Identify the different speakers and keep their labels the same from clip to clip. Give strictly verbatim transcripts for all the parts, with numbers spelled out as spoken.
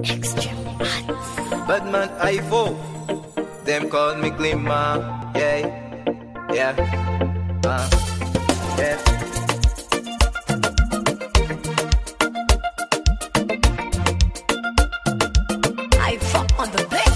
Speaker 1: Bad man Ivo, them call me Glimmer, yeah, yeah, uh, yeah.
Speaker 2: Ivo on the beat.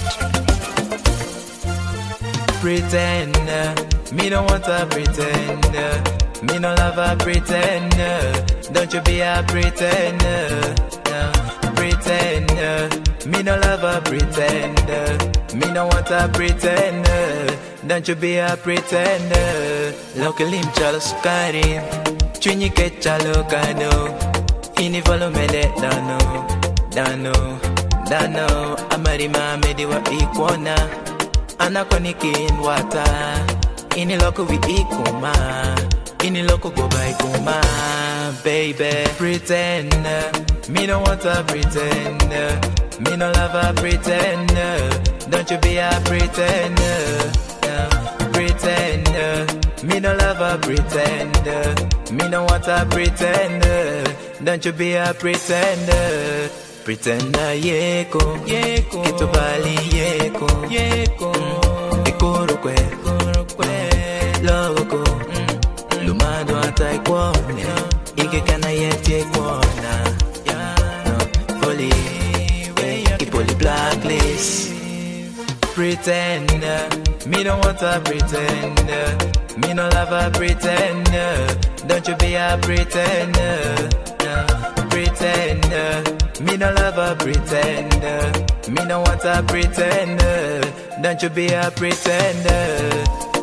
Speaker 1: Pretender, me don't want a pretender. Me no love a pretender. Don't you be a pretender, no. Pretender, me no love a pretender. Me no want a pretender. Don't you be a pretender. Locally chalo sukari, chunyi ke chalo kano. Ini follow me de dano, dano, dano. Amari ma me di wa ikona. Anakonikin wata. Ini loko we ikuma. Ini loko go by kuma, baby. Pretender, me no want a pretender. Me no love a pretender. Don't you be a pretender, no. Pretender, me no love a pretender. Me no want a pretender. Don't you be a pretender. Pretender, yeko, yeko. Kitubali, yeko, yeko. Ikoro kwe, logo. Lumado atai kuona, ike kana yeti kuona. Fully, ipoli blacklist. Pretender, me don't want a pretender. Me no love a pretender. Don't you be a pretender, no. Pretender, me no love a pretender. Me no want a pretender. Don't you be a pretender.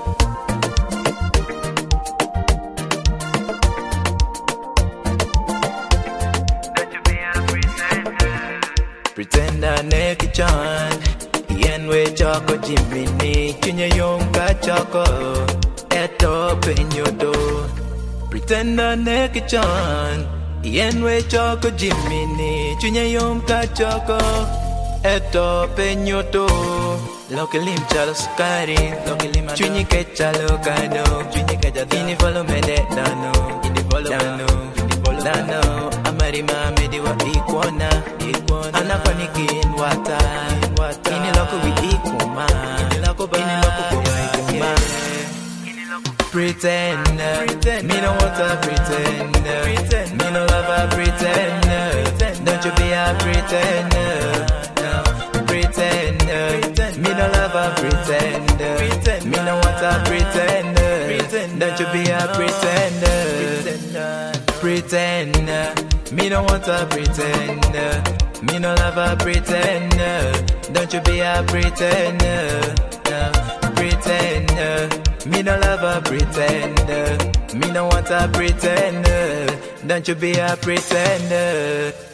Speaker 1: Pretender neki chan, yenwe choko jimini, chinye yonka choko, eto penyodo. Pretender neki chan, yenwe choko jimini, chinye yonka choko, eto penyodo. Lokalim chalo sukari, chinye ke chalo kano, ini follow me de dano, dano, dano. Amari ma me di wa ikona. Anakonikin wata. Ini loko we ikuma. Ini loko go by kuma. Pretender, me no want a pretender. Me no love a pretender. Don't you be a pretender, no. Pretender, me no love a pretender. Me no want a pretender. Don't you be a pretender. Pretender, me no want a pretender. Me no love a pretender. Don't you be a pretender, no. Pretender, me no love a pretender. Me no want a pretender. Don't you be a pretender.